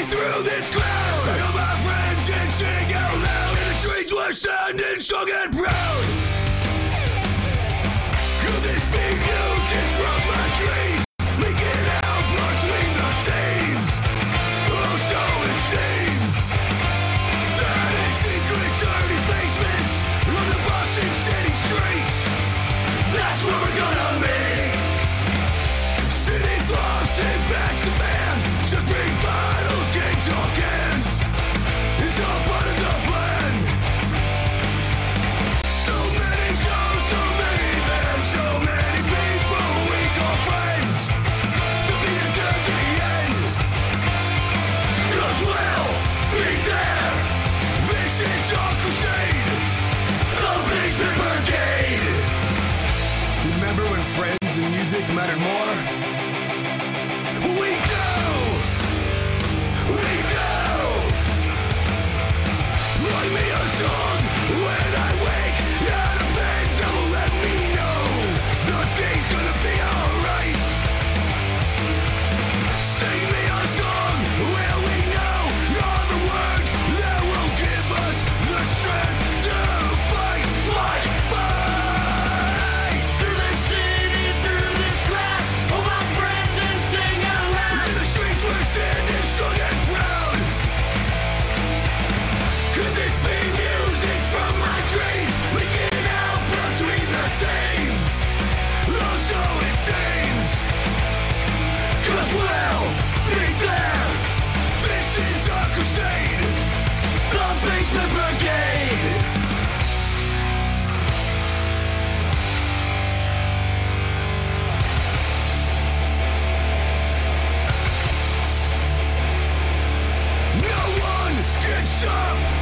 through this crowd. Hail my friends and sing out loud. And the trees were standing strong and proud. Could this be music from my dreams? Leaking out between the seams. Oh, so it seems that in secret dirty basements on the Boston City streets, that's where we're gonna meet. Cities lost in backs and bands. Just bring bottles, gigs, or cans. It's all part of the plan. So many shows, so many bands, so many people we call friends. To be until the end. 'Cause we'll be there. This is our crusade. The Basement Brigade. Remember when friends and music mattered more? We do! We do! Write me a song when I wake out of bed that will let me know the day's gonna be alright. Sing me a song where we know all the words that will give us the strength to fight, fight, fight! Through the city, through this crowd, all my friends and sing out loud. In the streets we're standing strong and proud. Could this be music from my dreams? Leaking out between the seams. Oh, so it seems. 'Cause we'll be there. This is our crusade. The Basement Brigade. No one can stop